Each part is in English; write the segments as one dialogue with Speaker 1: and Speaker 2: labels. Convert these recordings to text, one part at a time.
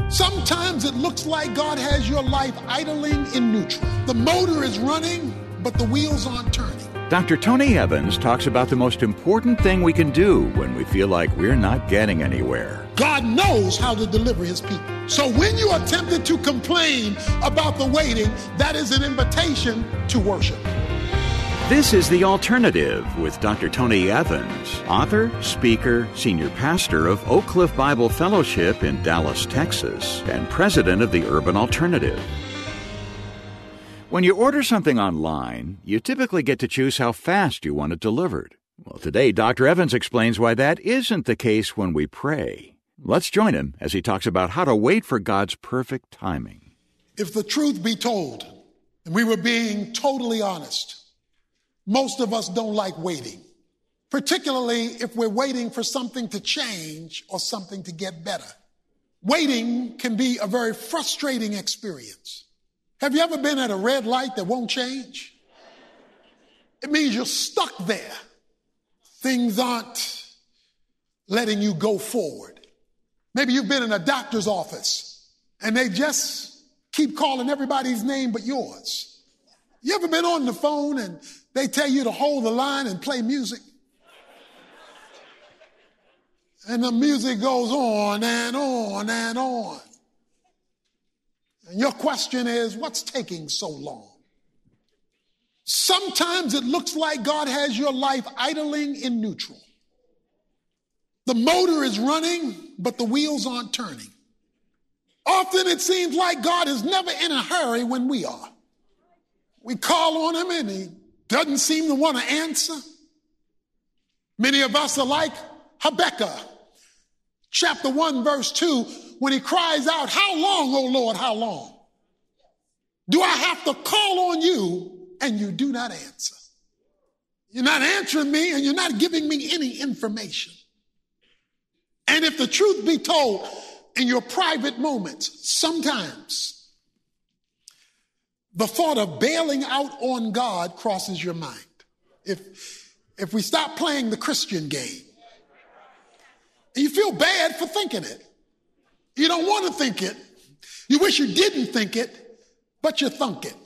Speaker 1: Sometimes it looks like God has your life idling in neutral. The motor is running, but the wheels aren't turning.
Speaker 2: Dr. Tony Evans talks about the most important thing we can do when we feel like we're not getting anywhere.
Speaker 1: God knows how to deliver his people. So when you are tempted to complain about the waiting, that is an invitation to worship.
Speaker 2: This is The Alternative with Dr. Tony Evans, author, speaker, senior pastor of Oak Cliff Bible Fellowship in Dallas, Texas, and president of the Urban Alternative. When you order something online, you typically get to choose how fast you want it delivered. Well, today, Dr. Evans explains why that isn't the case when we pray. Let's join him as he talks about how to wait for God's perfect timing.
Speaker 1: If the truth be told, and we were being totally honest, most of us don't like waiting, particularly if we're waiting for something to change or something to get better. Waiting can be a very frustrating experience. Have you ever been at a red light that won't change? It means you're stuck there. Things aren't letting you go forward. Maybe you've been in a doctor's office and they just keep calling everybody's name but yours. You ever been on the phone and they tell you to hold the line and play music? And the music goes on and on and on. And your question is, what's taking so long? Sometimes it looks like God has your life idling in neutral. The motor is running, but the wheels aren't turning. Often it seems like God is never in a hurry when we are. We call on him and he doesn't seem to want to answer. Many of us are like Habakkuk, chapter 1, verse 2, when he cries out, "How long, O Lord, how long? Do I have to call on you and you do not answer?" You're not answering me and you're not giving me any information. And if the truth be told, in your private moments, sometimes the thought of bailing out on God crosses your mind. If we stop playing the Christian game, you feel bad for thinking it. You don't want to think it. You wish you didn't think it, but you thunk it.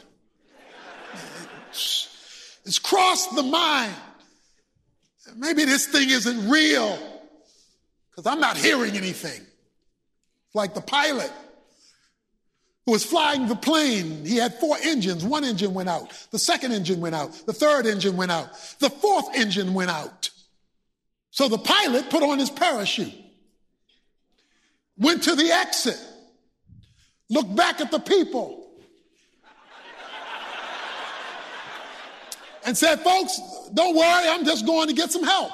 Speaker 1: It's crossed the mind. Maybe this thing isn't real because I'm not hearing anything. Like the pilot who was flying the plane. He had 4 engines. 1 engine went out. The 2nd engine went out. The 3rd engine went out. The 4th engine went out. So the pilot put on his parachute, went to the exit, looked back at the people, and said, "Folks, don't worry, I'm just going to get some help."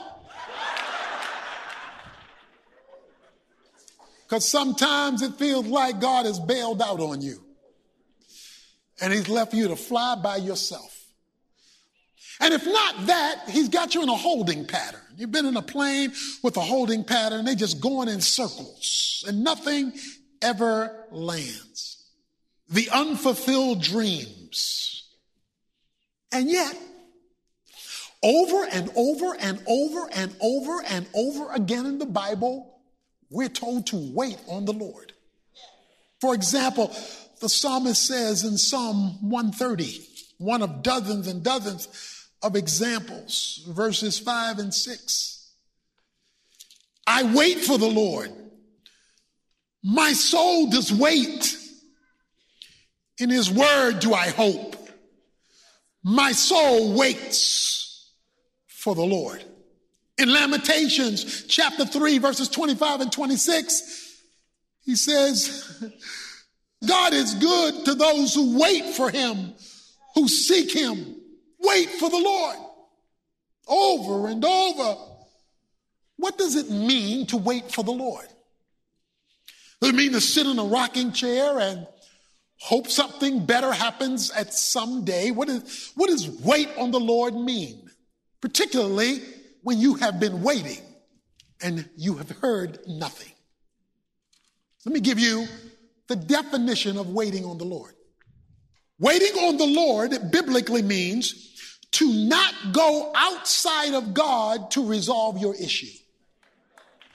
Speaker 1: Because sometimes it feels like God has bailed out on you and he's left you to fly by yourself. And if not that, he's got you in a holding pattern. You've been in a plane with a holding pattern. They just going in circles and nothing ever lands. The unfulfilled dreams. And yet, over and over and over and over and over again in the Bible, we're told to wait on the Lord. For example, the psalmist says in Psalm 130, one of dozens and dozens of examples, verses 5 and 6. "I wait for the Lord. My soul does wait. In his word do I hope. My soul waits for the Lord." In Lamentations chapter 3, verses 25 and 26, he says, "God is good to those who wait for him, who seek him." Wait for the Lord. Over and over. What does it mean to wait for the Lord? Does it mean to sit in a rocking chair and hope something better happens at some day? What does wait on the Lord mean? Particularly when you have been waiting and you have heard nothing. Let me give you the definition of waiting on the Lord. Waiting on the Lord biblically means to not go outside of God to resolve your issue.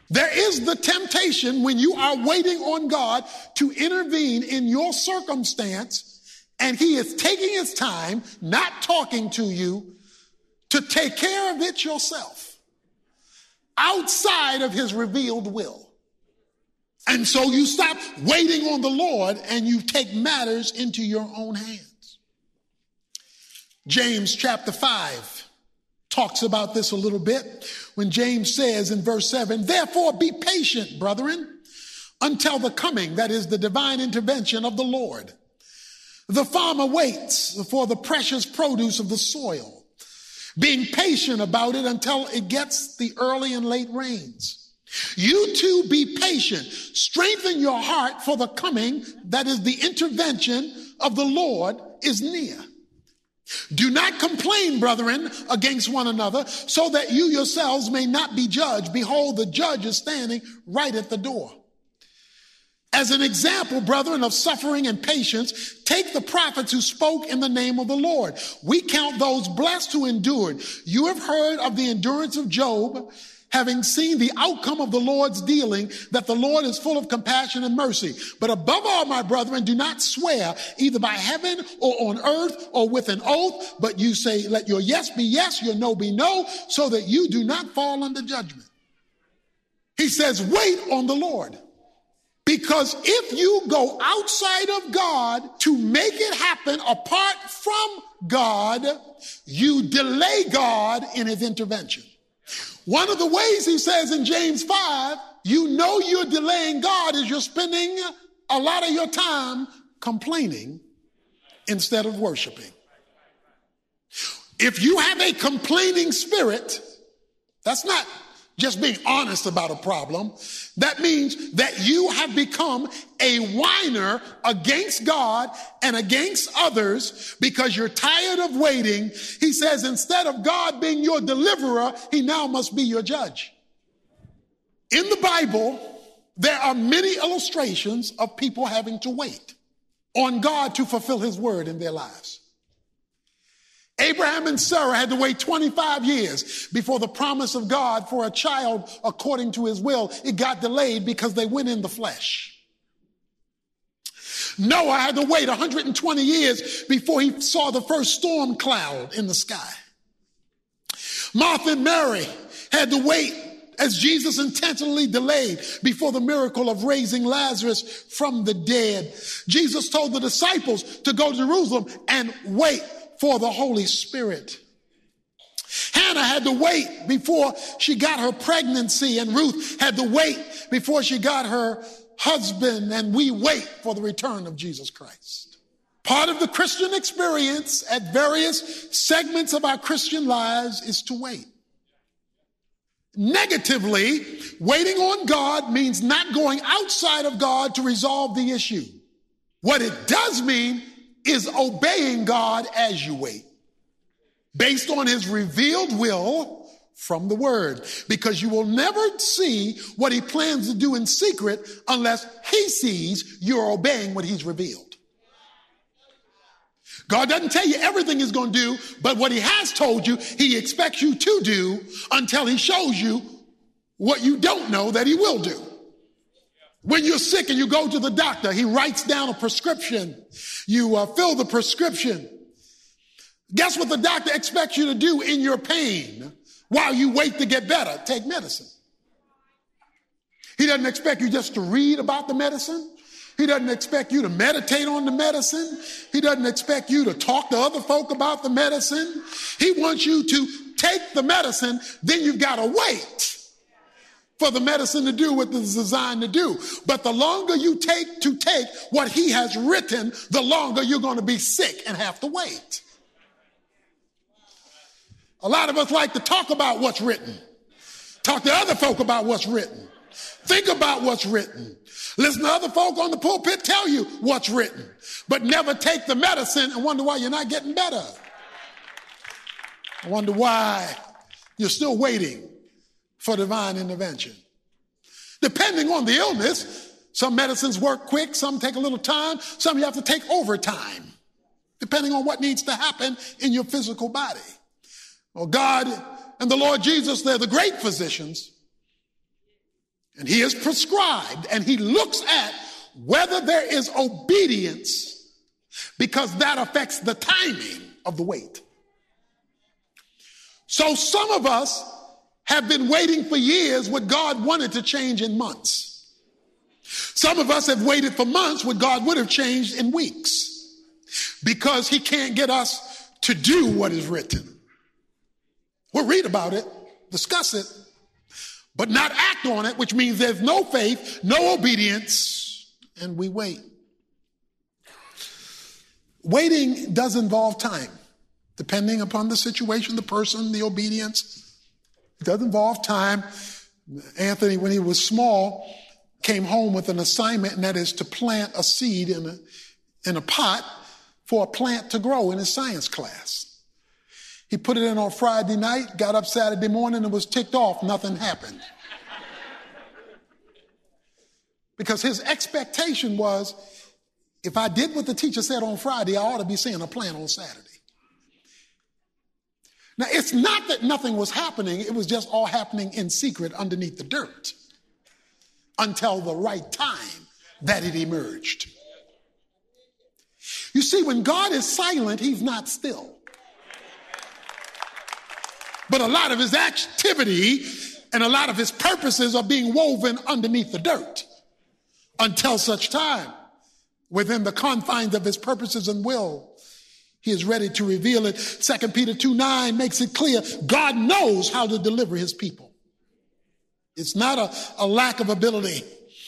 Speaker 1: There is the temptation when you are waiting on God to intervene in your circumstance, and he is taking his time, not talking to you, to take care of it yourself, outside of his revealed will. And so you stop waiting on the Lord and you take matters into your own hands. James chapter 5 talks about this a little bit when James says in verse 7, therefore be patient, brethren, until the coming, that is the divine intervention of the Lord. The farmer waits for the precious produce of the soil, being patient about it until it gets the early and late rains. You too be patient. Strengthen your heart, for the coming, that is the intervention of the Lord, is near. Do not complain, brethren, against one another, so that you yourselves may not be judged. Behold, the judge is standing right at the door. As an example, brethren, of suffering and patience, take the prophets who spoke in the name of the Lord. We count those blessed who endured. You have heard of the endurance of Job, having seen the outcome of the Lord's dealing, that the Lord is full of compassion and mercy. But above all, my brethren, do not swear either by heaven or on earth or with an oath, but you say, let your yes be yes, your no be no, so that you do not fall under judgment. He says, wait on the Lord. Because if you go outside of God to make it happen apart from God, you delay God in his intervention. One of the ways he says in James 5, you know you're delaying God is you're spending a lot of your time complaining instead of worshiping. If you have a complaining spirit, that's not just being honest about a problem. That means that you have become a whiner against God and against others because you're tired of waiting. He says instead of God being your deliverer, he now must be your judge. In the Bible, there are many illustrations of people having to wait on God to fulfill his word in their lives. Abraham and Sarah had to wait 25 years before the promise of God for a child according to his will. It got delayed because they went in the flesh. Noah had to wait 120 years before he saw the first storm cloud in the sky. Martha and Mary had to wait as Jesus intentionally delayed before the miracle of raising Lazarus from the dead. Jesus told the disciples to go to Jerusalem and wait for the Holy Spirit. Hannah had to wait before she got her pregnancy, and Ruth had to wait before she got her husband, and we wait for the return of Jesus Christ. Part of the Christian experience at various segments of our Christian lives is to wait. Negatively, waiting on God means not going outside of God to resolve the issue. What it does mean is obeying God as you wait, based on his revealed will from the word, because you will never see what he plans to do in secret unless he sees you're obeying what he's revealed. God doesn't tell you everything he's going to do, but what he has told you, he expects you to do until he shows you what you don't know that he will do. When you're sick and you go to the doctor, he writes down a prescription. You fill the prescription. Guess what the doctor expects you to do in your pain while you wait to get better? Take medicine. He doesn't expect you just to read about the medicine. He doesn't expect you to meditate on the medicine. He doesn't expect you to talk to other folk about the medicine. He wants you to take the medicine, then you've got to wait for the medicine to do what it's designed to do. But the longer you take what he has written, the longer you're going to be sick and have to wait. A lot of us like to talk about what's written. Talk to other folk about what's written. Think about what's written. Listen to other folk on the pulpit tell you what's written, but never take the medicine and wonder why you're not getting better. I wonder why you're still waiting for divine intervention. Depending on the illness, some medicines work quick, some take a little time, some you have to take overtime, depending on what needs to happen in your physical body. Well, God and the Lord Jesus, they're the great physicians. And he is prescribed, and he looks at whether there is obedience, because that affects the timing of the wait. So some of us have been waiting for years what God wanted to change in months. Some of us have waited for months what God would have changed in weeks, because he can't get us to do what is written. We'll read about it, discuss it, but not act on it, which means there's no faith, no obedience, and we wait. Waiting does involve time, depending upon the situation, the person, the obedience. It does involve time. Anthony, when he was small, came home with an assignment, and that is to plant a seed in a pot for a plant to grow in his science class. He put it in on Friday night, got up Saturday morning, and was ticked off. Nothing happened. Because his expectation was, if I did what the teacher said on Friday, I ought to be seeing a plant on Saturday. Now, it's not that nothing was happening. It was just all happening in secret underneath the dirt until the right time that it emerged. You see, when God is silent, he's not still. But a lot of his activity and a lot of his purposes are being woven underneath the dirt until such time, within the confines of his purposes and will, he is ready to reveal it. 2 Peter 2:9 makes it clear God knows how to deliver his people. It's not a lack of ability.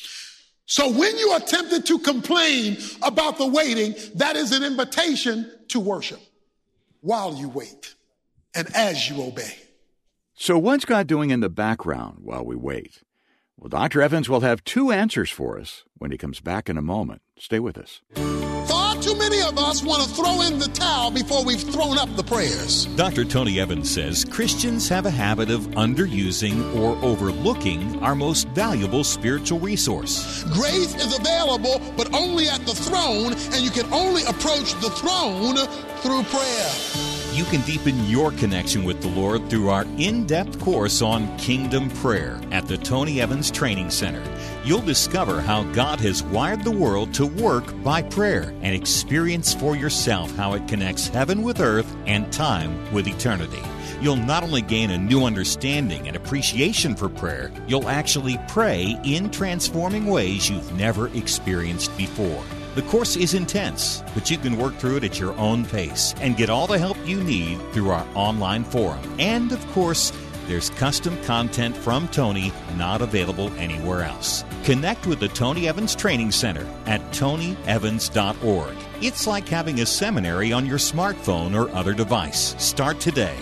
Speaker 1: So when you are tempted to complain about the waiting, that is an invitation to worship while you wait and as you obey.
Speaker 2: So what's God doing in the background while we wait? Well, Dr. Evans will have two answers for us when he comes back in a moment. Stay with us.
Speaker 1: Far too many of us want to throw in the towel before we've thrown up the prayers.
Speaker 3: Dr. Tony Evans says Christians have a habit of underusing or overlooking our most valuable spiritual resource.
Speaker 1: Grace is available, but only at the throne, and you can only approach the throne through prayer.
Speaker 3: You can deepen your connection with the Lord through our in-depth course on Kingdom Prayer at the Tony Evans Training Center. You'll discover how God has wired the world to work by prayer and experience for yourself how it connects heaven with earth and time with eternity. You'll not only gain a new understanding and appreciation for prayer, you'll actually pray in transforming ways you've never experienced before. The course is intense, but you can work through it at your own pace and get all the help you need through our online forum. And, of course, there's custom content from Tony not available anywhere else. Connect with the Tony Evans Training Center at tonyevans.org. It's like having a seminary on your smartphone or other device. Start today.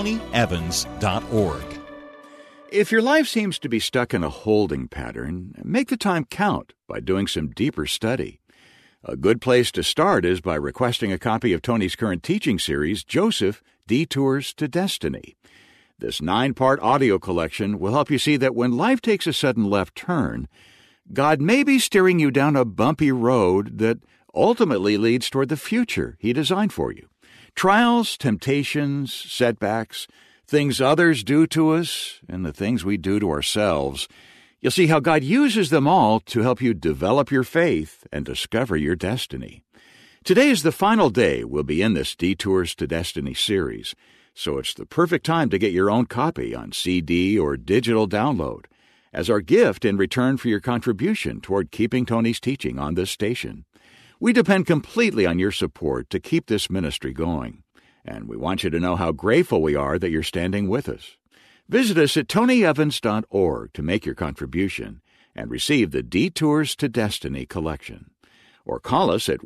Speaker 3: tonyevans.org.
Speaker 2: If your life seems to be stuck in a holding pattern, make the time count by doing some deeper study. A good place to start is by requesting a copy of Tony's current teaching series, Joseph, Detours to Destiny. This 9-part audio collection will help you see that when life takes a sudden left turn, God may be steering you down a bumpy road that ultimately leads toward the future He designed for you. Trials, temptations, setbacks, things others do to us, and the things we do to ourselves. You'll see how God uses them all to help you develop your faith and discover your destiny. Today is the final day we'll be in this Detours to Destiny series, so it's the perfect time to get your own copy on CD or digital download as our gift in return for your contribution toward keeping Tony's teaching on this station. We depend completely on your support to keep this ministry going, and we want you to know how grateful we are that you're standing with us. Visit us at tonyevans.org to make your contribution and receive the Detours to Destiny collection. Or call us at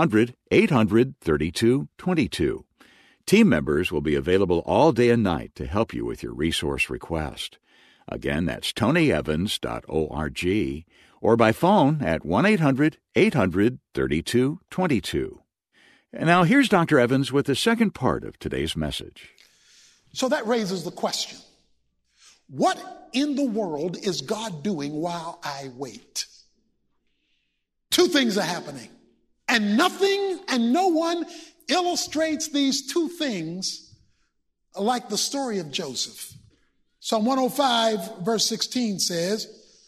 Speaker 2: 1-800-800-3222. Team members will be available all day and night to help you with your resource request. Again, that's tonyevans.org or by phone at 1-800-800-3222. And now here's Dr. Evans with the second part of today's message.
Speaker 1: So that raises the question, what in the world is God doing while I wait? Two things are happening, and nothing and no one illustrates these two things like the story of Joseph. Psalm 105, verse 16 says,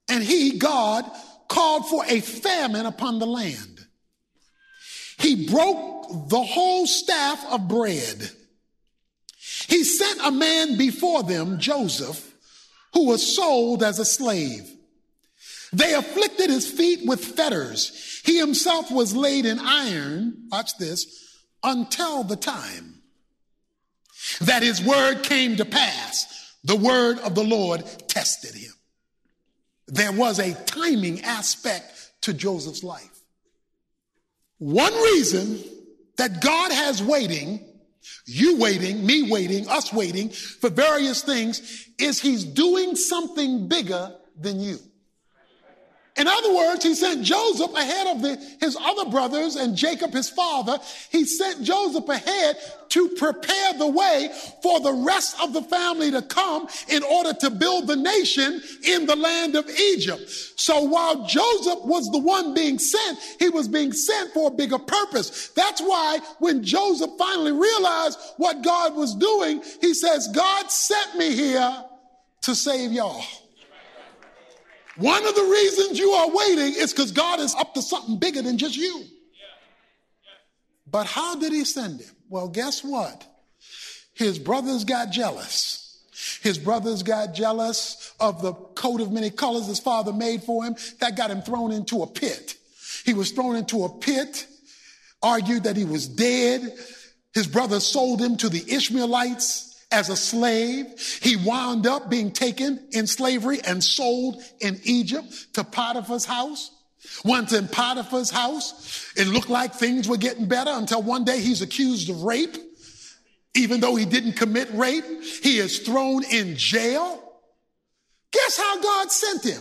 Speaker 1: And he, God, called for a famine upon the land. He broke the whole staff of bread. He sent a man before them, Joseph, who was sold as a slave. They afflicted his feet with fetters. He himself was laid in iron, watch this, until the time that his word came to pass. The word of the Lord tested him. There was a timing aspect to Joseph's life. One reason that God has waiting, you waiting, me waiting, us waiting for various things is he's doing something bigger than you. In other words, he sent Joseph ahead of his other brothers and Jacob, his father. He sent Joseph ahead to prepare the way for the rest of the family to come in order to build the nation in the land of Egypt. So while Joseph was the one being sent, he was being sent for a bigger purpose. That's why when Joseph finally realized what God was doing, he says, God sent me here to save y'all. One of the reasons you are waiting is because God is up to something bigger than just you. But how did he send him? Well, guess what? His brothers got jealous. His brothers got jealous of the coat of many colors his father made for him. That got him thrown into a pit. He was thrown into a pit, argued that he was dead. His brothers sold him to the Ishmaelites as a slave. He wound up being taken in slavery and sold in Egypt to Potiphar's house. Once in Potiphar's house, it looked like things were getting better until one day he's accused of rape. Even though he didn't commit rape, he is thrown in jail. Guess how God sent him?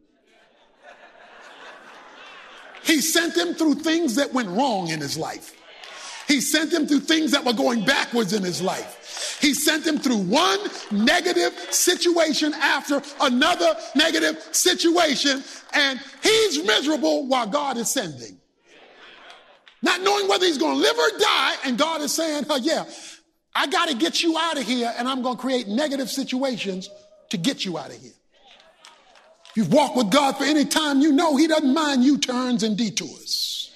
Speaker 1: He sent him through things that went wrong in his life. He sent him through things that were going backwards in his life. He sent him through one negative situation after another negative situation, and he's miserable while God is sending. Not knowing whether he's going to live or die, and God is saying, oh, yeah, I got to get you out of here, and I'm going to create negative situations to get you out of here. If you've walked with God for any time, you know he doesn't mind U-turns and detours.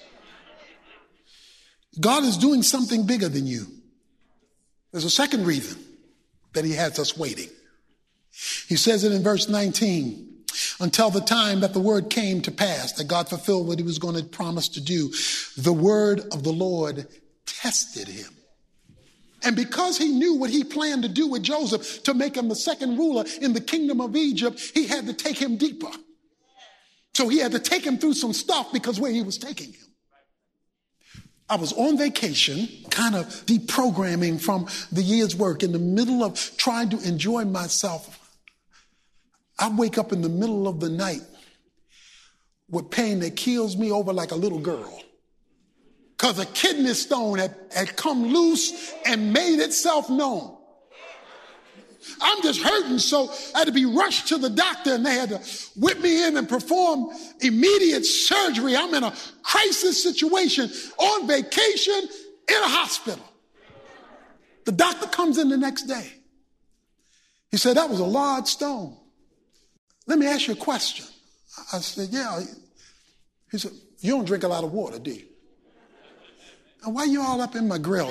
Speaker 1: God is doing something bigger than you. There's a second reason that he has us waiting. He says it in verse 19, until the time that the word came to pass, that God fulfilled what he was going to promise to do. The word of the Lord tested him. And because he knew what he planned to do with Joseph to make him the second ruler in the kingdom of Egypt, he had to take him deeper. So he had to take him through some stuff because where he was taking him. I was on vacation, kind of deprogramming from the year's work in the middle of trying to enjoy myself. I wake up in the middle of the night with pain that kills me over like a little girl. Because a kidney stone had come loose and made itself known. I'm just hurting, so I had to be rushed to the doctor, and they had to whip me in and perform immediate surgery. I'm in a crisis situation on vacation in a hospital. The doctor comes in the next day. He said, that was a large stone. Let me ask you a question. I said, yeah. He said, you don't drink a lot of water, do you? And why you all up in my grill?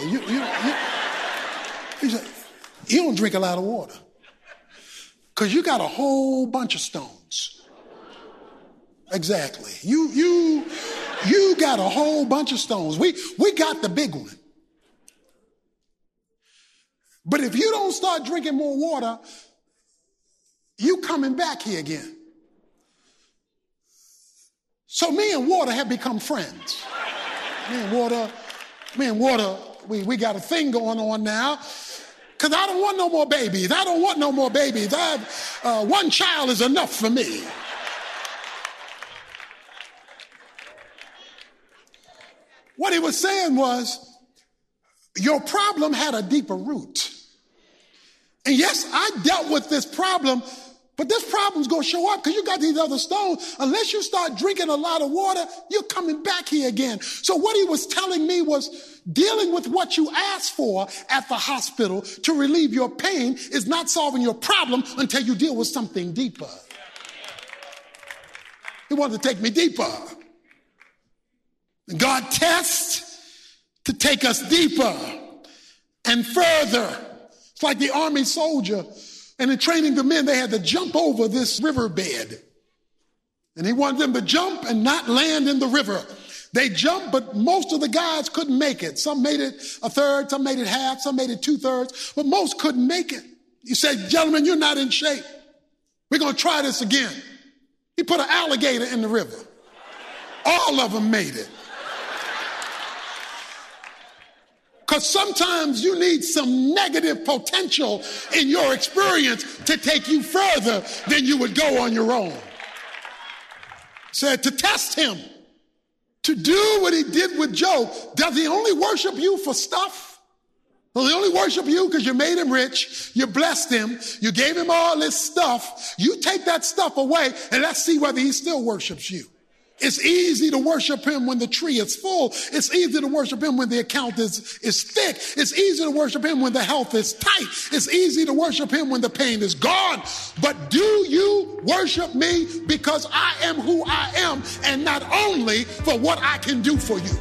Speaker 1: He said, you don't drink a lot of water because you got a whole bunch of stones. Exactly. You got a whole bunch of stones. We got the big one. But if you don't start drinking more water, you coming back here again. So me and water have become friends. Me and water, we got a thing going on now. Because I don't want no more babies. I don't want no more babies. One child is enough for me. What he was saying was, your problem had a deeper root. And yes, I dealt with this problem, but this problem's going to show up because you got these other stones. Unless you start drinking a lot of water, you're coming back here again. So what he was telling me was, dealing with what you asked for at the hospital to relieve your pain is not solving your problem until you deal with something deeper. He wanted to take me deeper. And God tests to take us deeper and further. It's like the army soldier, and in training the men, they had to jump over this riverbed. And he wanted them to jump and not land in the river. They jumped, but most of the guys couldn't make it. Some made it a third, some made it half, some made it 2/3, but most couldn't make it. He said, gentlemen, you're not in shape. We're going to try this again. He put an alligator in the river. All of them made it. Because sometimes you need some negative potential in your experience to take you further than you would go on your own. Said to test him, to do what he did with Job. Does he only worship you for stuff? Does he only worship you because you made him rich, you blessed him, you gave him all this stuff? You take that stuff away and let's see whether he still worships you. It's easy to worship him when the tree is full. It's easy to worship him when the account is thick. It's easy to worship him when the health is tight. It's easy to worship him when the pain is gone. But do you worship me because I am who I am and not only for what I can do for you?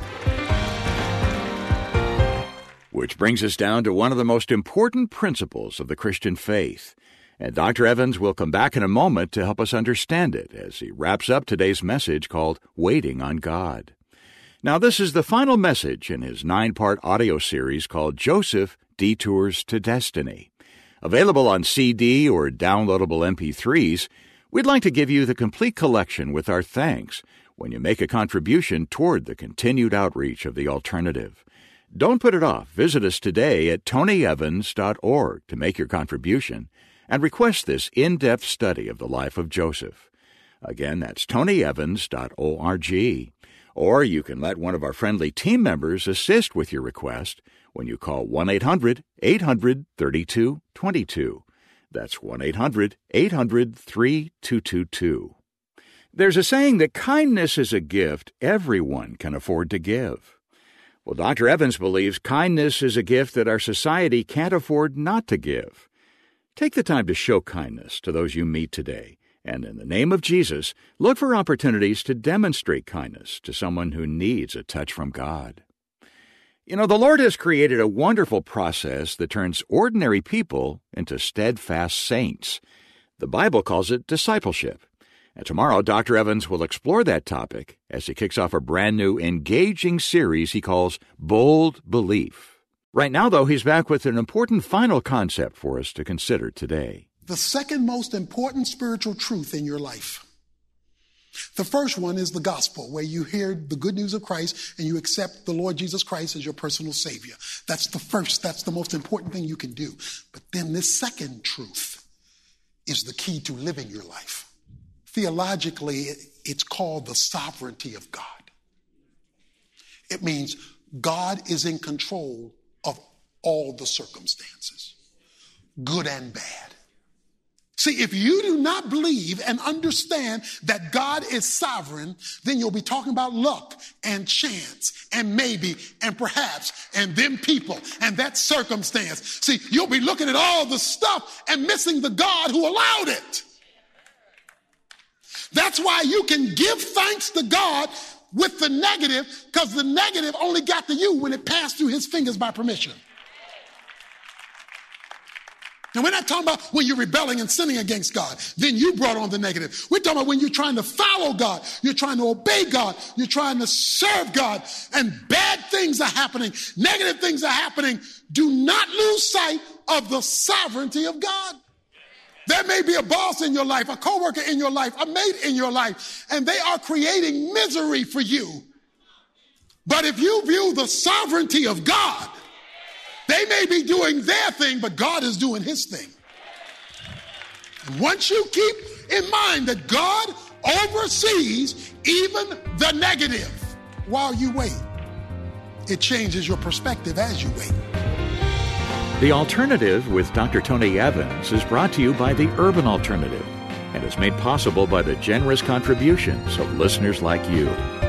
Speaker 2: Which brings us down to one of the most important principles of the Christian faith. And Dr. Evans will come back in a moment to help us understand it as he wraps up today's message called Waiting on God. Now, this is the final message in his 9-part audio series called Joseph Detours to Destiny. Available on CD or downloadable MP3s, we'd like to give you the complete collection with our thanks when you make a contribution toward the continued outreach of the alternative. Don't put it off. Visit us today at tonyevans.org to make your contribution and request this in-depth study of the life of Joseph. Again, that's tonyevans.org. Or you can let one of our friendly team members assist with your request when you call 1-800-800-3222. That's 1-800-800-3222. There's a saying that kindness is a gift everyone can afford to give. Well, Dr. Evans believes kindness is a gift that our society can't afford not to give. Take the time to show kindness to those you meet today, and in the name of Jesus, look for opportunities to demonstrate kindness to someone who needs a touch from God. You know, the Lord has created a wonderful process that turns ordinary people into steadfast saints. The Bible calls it discipleship. And tomorrow, Dr. Evans will explore that topic as he kicks off a brand new, engaging series he calls Bold Belief. Right now, though, he's back with an important final concept for us to consider today.
Speaker 1: The second most important spiritual truth in your life. The first one is the gospel, where you hear the good news of Christ and you accept the Lord Jesus Christ as your personal Savior. That's the most important thing you can do. But then this second truth is the key to living your life. Theologically, it's called the sovereignty of God. It means God is in control of all the circumstances, good and bad. See, if you do not believe and understand that God is sovereign, then you'll be talking about luck and chance and maybe and perhaps and them people and that circumstance. See, you'll be looking at all the stuff and missing the God who allowed it. That's why you can give thanks to God with the negative, because the negative only got to you when it passed through his fingers by permission. And we're not talking about when you're rebelling and sinning against God, then you brought on the negative. We're talking about when you're trying to follow God, you're trying to obey God, you're trying to serve God, and bad things are happening, negative things are happening. Do not lose sight of the sovereignty of God. There may be a boss in your life, a coworker in your life, a mate in your life, and they are creating misery for you. But if you view the sovereignty of God, they may be doing their thing, but God is doing his thing. And once you keep in mind that God oversees even the negative while you wait, it changes your perspective as you wait.
Speaker 2: The Alternative with Dr. Tony Evans is brought to you by the Urban Alternative and is made possible by the generous contributions of listeners like you.